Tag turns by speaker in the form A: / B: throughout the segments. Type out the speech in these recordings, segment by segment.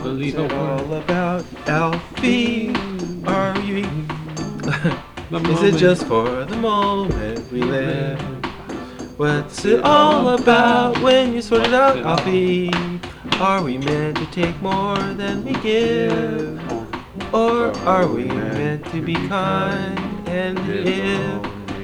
A: believe a
B: What's it all
A: word.
B: about, Alfie? Are you? Is it just for the moment we live? What's it all about when you sort it out, Alfie? Are we meant to take more than we give? Or are we meant to be kind and give?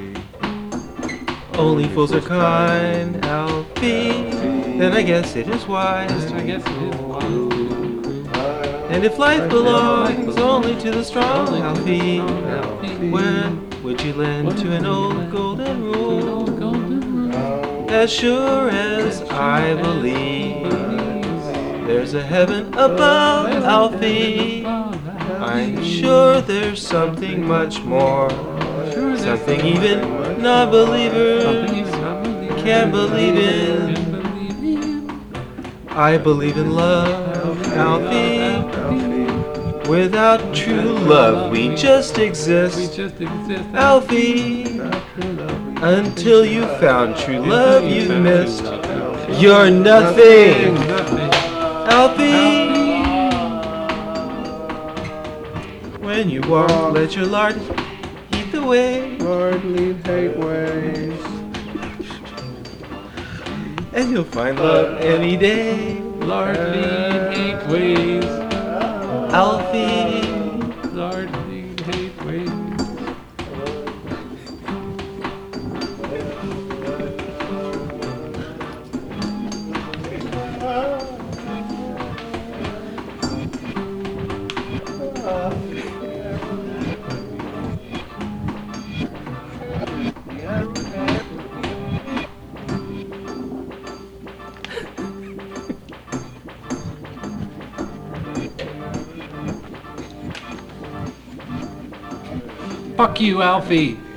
B: Only fools are kind, Alfie. Then I guess it is wise
A: I
B: to
A: guess it is wise.
B: and if life belongs only to the strong, Alfie,
A: Alfie,
B: when would you lend to an old golden rule?
A: golden
B: As sure as I believe there's a heaven above, Alfie, I'm sure there's something much more, something even non-believers can't believe in. I believe in love, Alfie. Without true love, we just exist, Alfie. Until you found true love, you've missed. You're nothing, Alfie. When you walk, let your Lord lead the way.
C: Lord, lead hate ways.
B: And you'll find love any day,
A: Lord, lead hate ways.
B: Alfie.
A: Lord, lead hate ways. Fuck you, Alfie.